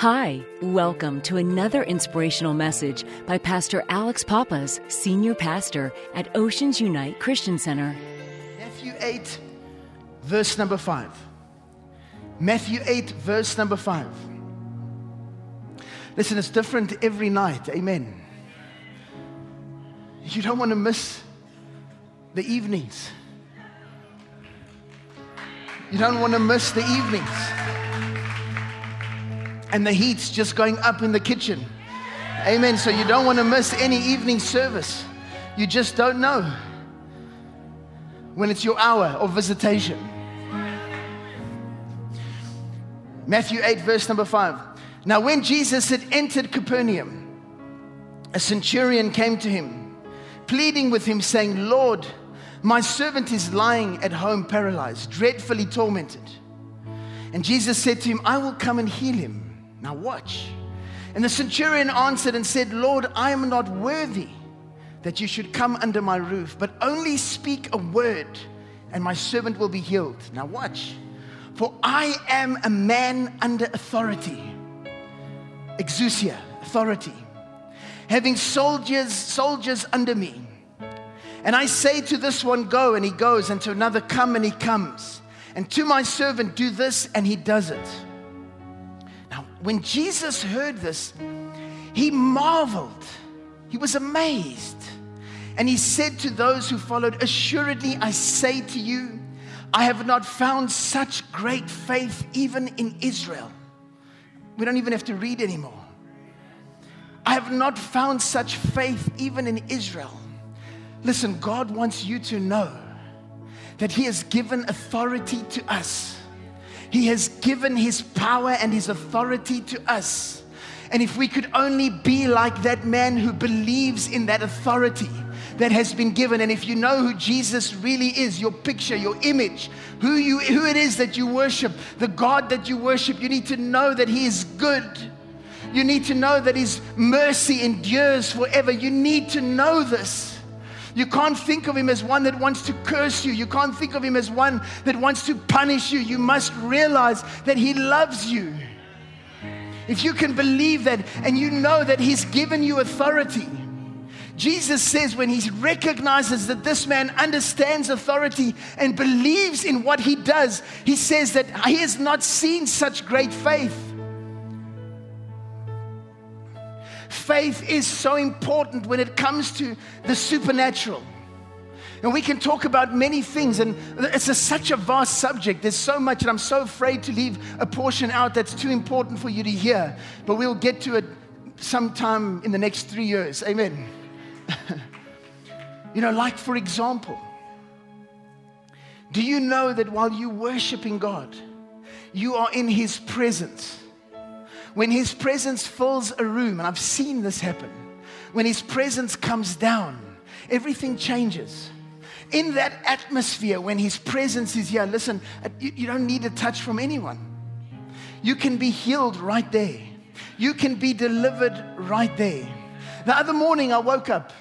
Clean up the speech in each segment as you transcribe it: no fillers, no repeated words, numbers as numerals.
Hi, welcome to another inspirational message by Pastor Alex Pappas, Senior Pastor at Oceans Unite Christian Center. Matthew 8, verse number 5. Matthew 8, verse number 5. Listen, it's different every night. Amen. You don't want to miss the evenings. You don't want to miss the evenings. And the heat's just going up in the kitchen. Amen. So you don't want to miss any evening service. You just don't know when it's your hour of visitation. Matthew 8, verse number 5. Now when Jesus had entered Capernaum, a centurion came to him, pleading with him, saying, Lord, my servant is lying at home paralyzed, dreadfully tormented. And Jesus said to him, I will come and heal him. Now watch. And the centurion answered and said, Lord, I am not worthy that you should come under my roof, but only speak a word, and my servant will be healed. Now watch. For I am a man under authority. Exousia, authority. Having soldiers under me. And I say to this one, go, and he goes, and to another, come, and he comes. And to my servant, do this, and he does it. Now, when Jesus heard this, he marveled. He was amazed. And he said to those who followed, assuredly, I say to you, I have not found such great faith even in Israel. We don't even have to read anymore. I have not found such faith even in Israel. Listen, God wants you to know that He has given authority to us. He has given His power and His authority to us. And if we could only be like that man who believes in that authority that has been given, and if you know who Jesus really is, your picture, your image, who it is that you worship, the God that you worship, you need to know that He is good. You need to know that His mercy endures forever. You need to know this. You can't think of Him as one that wants to curse you. You can't think of Him as one that wants to punish you. You must realize that He loves you. If you can believe that and you know that He's given you authority, Jesus says when He recognizes that this man understands authority and believes in what he does, He says that he has not seen such great faith. Faith is so important when it comes to the supernatural. And we can talk about many things, and it's such a vast subject. There's so much, and I'm so afraid to leave a portion out that's too important for you to hear. But we'll get to it sometime in the next 3 years. Amen. Like for example, do you know that while you're worshiping God, you are in His presence? When His presence fills a room, and I've seen this happen, when His presence comes down, everything changes. In that atmosphere, when His presence is here, listen, you don't need a touch from anyone. You can be healed right there. You can be delivered right there. The other morning, I woke up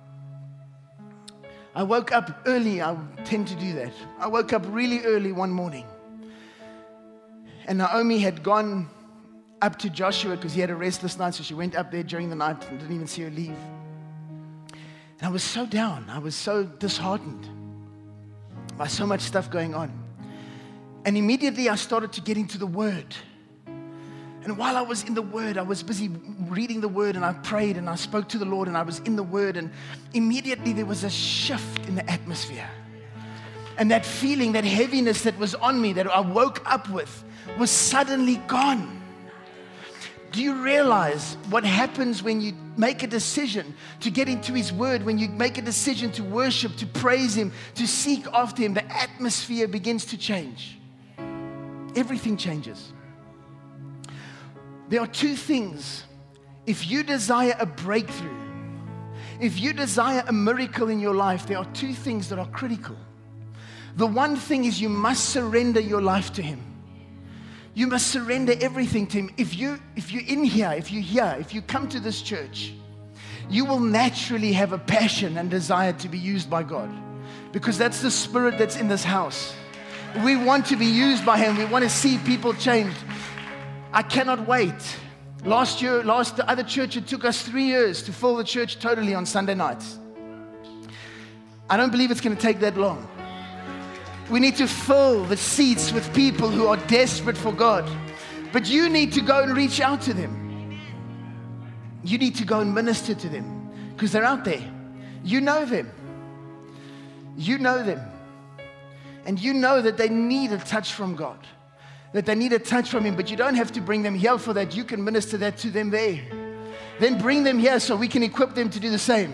early. I tend to do that. I woke up really early one morning. And Naomi had gone up to Joshua because he had a restless night, so she went up there during the night and didn't even see her leave. And I was so down. I was so disheartened by so much stuff going on. And immediately I started to get into the Word. And while I was in the Word, I was busy reading the Word, and I prayed and I spoke to the Lord, and I was in the Word, and immediately there was a shift in the atmosphere. And that feeling, that heaviness that was on me, that I woke up with, was suddenly gone. Do you realize what happens when you make a decision to get into His Word, when you make a decision to worship, to praise Him, to seek after Him? The atmosphere begins to change. Everything changes. There are two things. If you desire a breakthrough, if you desire a miracle in your life, there are two things that are critical. The one thing is you must surrender your life to Him. You must surrender everything to Him. If you're in here, if you come to this church, you will naturally have a passion and desire to be used by God, because that's the spirit that's in this house. We want to be used by Him. We want to see people changed. I cannot wait The other church, it took us 3 years to fill the church totally on Sunday nights. I don't believe it's going to take that long. We need to fill the seats with people who are desperate for God. But you need to go and reach out to them. You need to go and minister to them because they're out there. You know them. You know them. And you know that they need a touch from God. That they need a touch from Him. But you don't have to bring them here for that. You can minister that to them there. Then bring them here so we can equip them to do the same.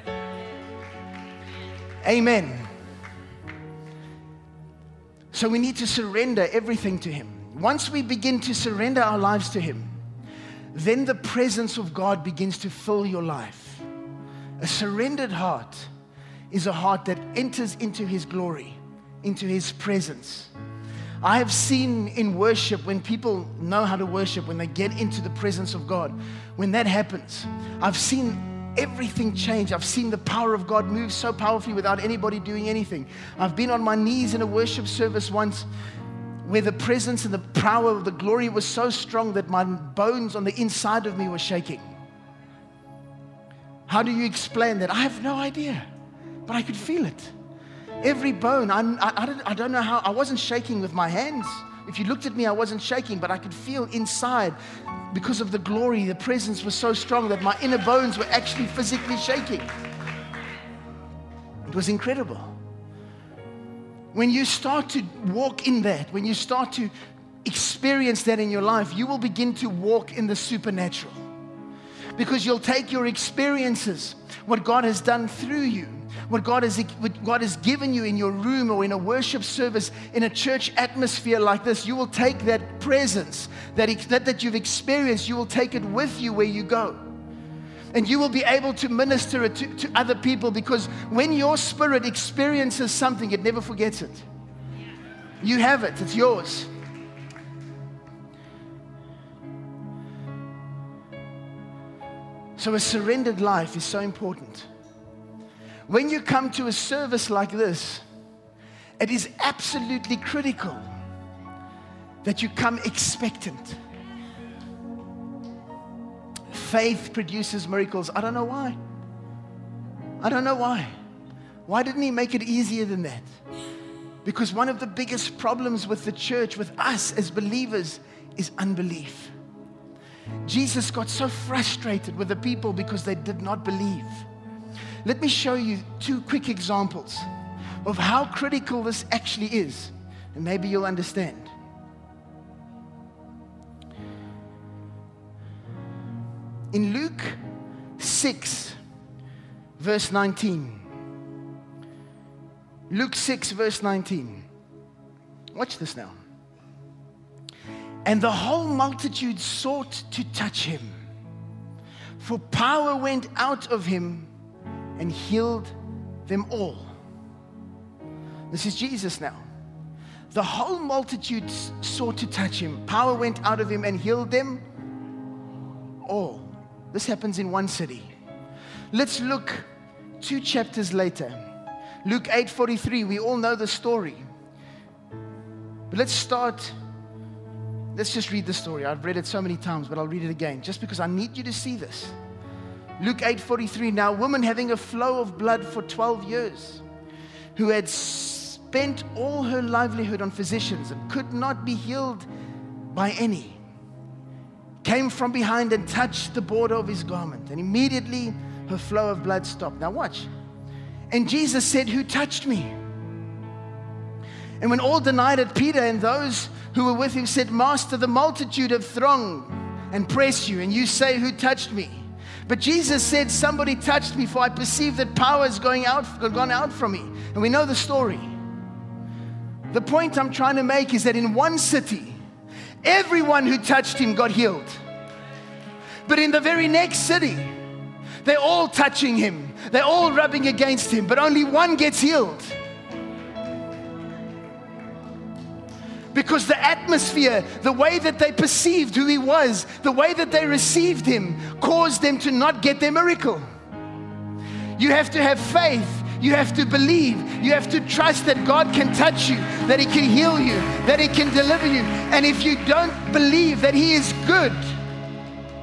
Amen. So we need to surrender everything to Him. Once we begin to surrender our lives to Him, then the presence of God begins to fill your life. A surrendered heart is a heart that enters into His glory, into His presence. I have seen in worship, when people know how to worship, when they get into the presence of God, when that happens, I've seen everything change. I've seen the power of God move so powerfully without anybody doing anything. I've been on my knees in a worship service once where the presence and the power of the glory was so strong that my bones on the inside of me were shaking. How do you explain that? I have no idea, but I could feel it. Every bone. I don't know how. I wasn't shaking with my hands. If you looked at me, I wasn't shaking, but I could feel inside. Because of the glory, the presence was so strong that my inner bones were actually physically shaking. It was incredible. When you start to walk in that, when you start to experience that in your life, you will begin to walk in the supernatural. Because you'll take your experiences, what God has done through you, what God has given you in your room or in a worship service, in a church atmosphere like this, you will take that presence that you've experienced, you will take it with you where you go. And you will be able to minister it to other people, because when your spirit experiences something, it never forgets it. You have it, it's yours. So a surrendered life is so important. When you come to a service like this, it is absolutely critical that you come expectant. Faith produces miracles. I don't know why. I don't know why. Why didn't He make it easier than that? Because one of the biggest problems with the church, with us as believers, is unbelief. Jesus got so frustrated with the people because they did not believe. Let me show you 2 quick examples of how critical this actually is, and maybe you'll understand. In Luke 6, verse 19. Luke 6, verse 19. Watch this now. And the whole multitude sought to touch Him, for power went out of Him and healed them all. This is Jesus now. The whole multitude sought to touch Him. Power went out of Him and healed them all. This happens in one city. Let's look 2 chapters later. Luke 8:43. We all know the story. But let's just read the story. I've read it so many times, but I'll read it again, just because I need you to see this. Luke 8:43. Now, a woman having a flow of blood for 12 years, who had spent all her livelihood on physicians and could not be healed by any, came from behind and touched the border of His garment, and immediately her flow of blood stopped. Now watch. And Jesus said, "Who touched me?" And when all denied it, Peter and those who were with him said, "Master, the multitude have thronged and pressed you, and you say, 'Who touched me?' But Jesus said, 'Somebody touched me, for I perceive that power has gone out from me.'" And we know the story. The point I'm trying to make is that in one city, everyone who touched Him got healed. But in the very next city, they're all touching Him. They're all rubbing against Him, but only one gets healed. Because the atmosphere, the way that they perceived who He was, the way that they received Him, caused them to not get their miracle. You have to have faith. You have to believe. You have to trust that God can touch you, that He can heal you, that He can deliver you. And if you don't believe that He is good,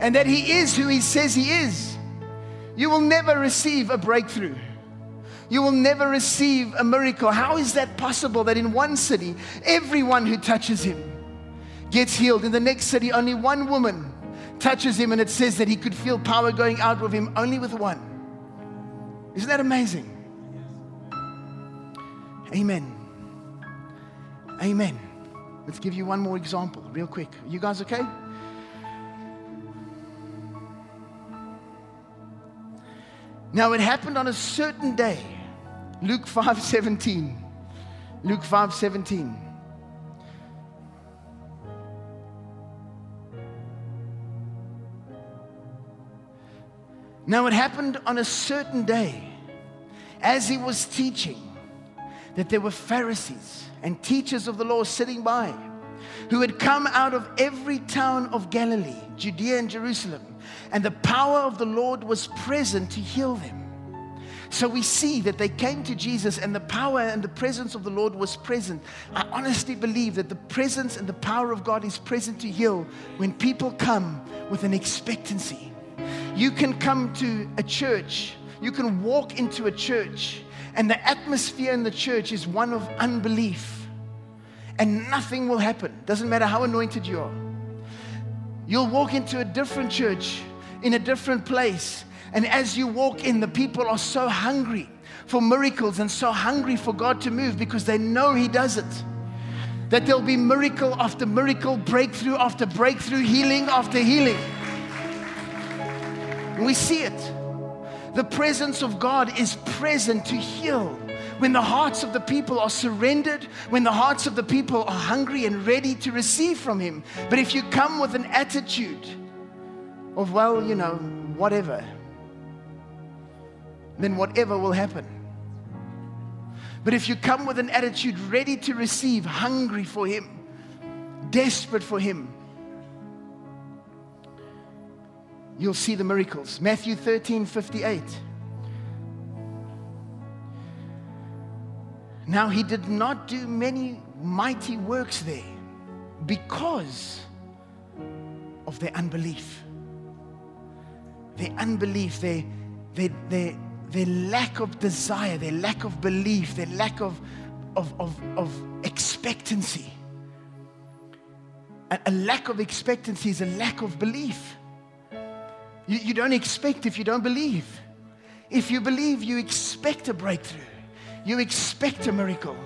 and that He is who He says He is, you will never receive a breakthrough. You will never receive a miracle. How is that possible that in one city, everyone who touches Him gets healed? In the next city, only one woman touches Him, and it says that He could feel power going out of Him only with one. Isn't that amazing? Amen. Amen. Let's give you one more example real quick. Are you guys okay? Now it happened on a certain day. Luke 5:17. Luke 5:17. Now it happened on a certain day, as He was teaching, that there were Pharisees and teachers of the law sitting by, who had come out of every town of Galilee, Judea and Jerusalem, and the power of the Lord was present to heal them. So we see that they came to Jesus, and the power and the presence of the Lord was present. I honestly believe that the presence and the power of God is present to heal when people come with an expectancy. You can come to a church, you can walk into a church, and the atmosphere in the church is one of unbelief, and nothing will happen. Doesn't matter how anointed you are. You'll walk into a different church in a different place, and as you walk in, the people are so hungry for miracles and so hungry for God to move because they know He does it, that there'll be miracle after miracle, breakthrough after breakthrough, healing after healing. We see it. The presence of God is present to heal when the hearts of the people are surrendered, when the hearts of the people are hungry and ready to receive from Him. But if you come with an attitude of, well, you know, whatever, then whatever will happen. But if you come with an attitude ready to receive, hungry for Him, desperate for Him, you'll see the miracles. Matthew 13:58. Now He did not do many mighty works there because of their unbelief. Their unbelief, their lack of desire, their lack of belief, their lack of expectancy. A lack of expectancy is a lack of belief. You don't expect if you don't believe. If you believe, you expect a breakthrough. You expect a miracle.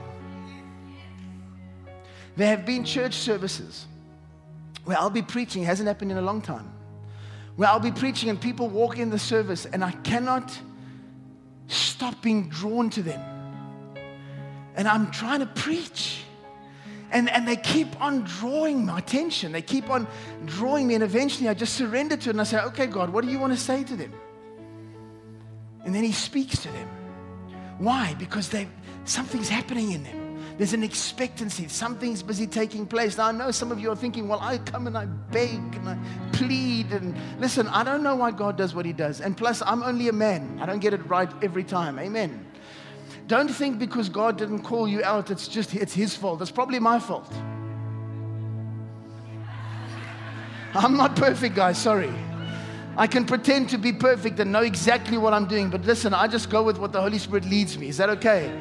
There have been church services where I'll be preaching, hasn't happened in a long time, where I'll be preaching and people walk in the service and I cannot stop being drawn to them. And I'm trying to preach. And they keep on drawing my attention. They keep on drawing me. And eventually I just surrender to it. And I say, okay, God, what do you want to say to them? And then He speaks to them. Why? Because something's happening in them. There's an expectancy. Something's busy taking place. Now I know some of you are thinking, well, I come and I beg and I plead. And listen, I don't know why God does what He does. And plus, I'm only a man. I don't get it right every time. Amen. Don't think because God didn't call you out, it's His fault. It's probably my fault. I'm not perfect, guys, sorry. I can pretend to be perfect and know exactly what I'm doing, but listen, I just go with what the Holy Spirit leads me. Is that okay?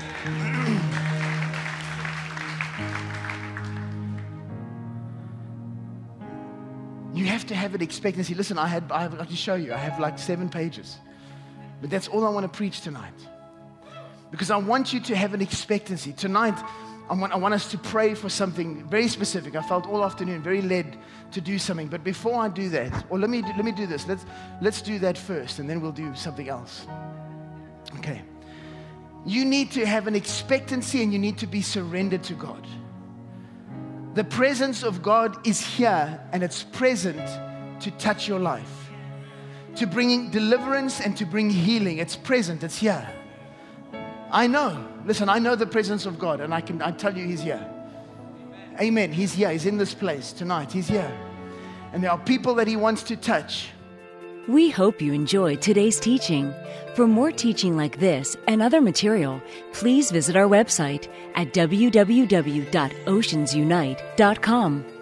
You have to have an expectancy. Listen, I have to show you. I have like 7 pages. But that's all I want to preach tonight. Because I want you to have an expectancy. Tonight, I want us to pray for something very specific. I felt all afternoon very led to do something. But before I do that, or let me do this. Let's do that first, and then we'll do something else. Okay. You need to have an expectancy, and you need to be surrendered to God. The presence of God is here, and it's present to touch your life, to bring deliverance and to bring healing. It's present. It's here. I know. Listen, I know the presence of God, and I tell you He's here. Amen. He's here. He's in this place tonight. He's here. And there are people that He wants to touch. We hope you enjoyed today's teaching. For more teaching like this and other material, please visit our website at www.oceansunite.com.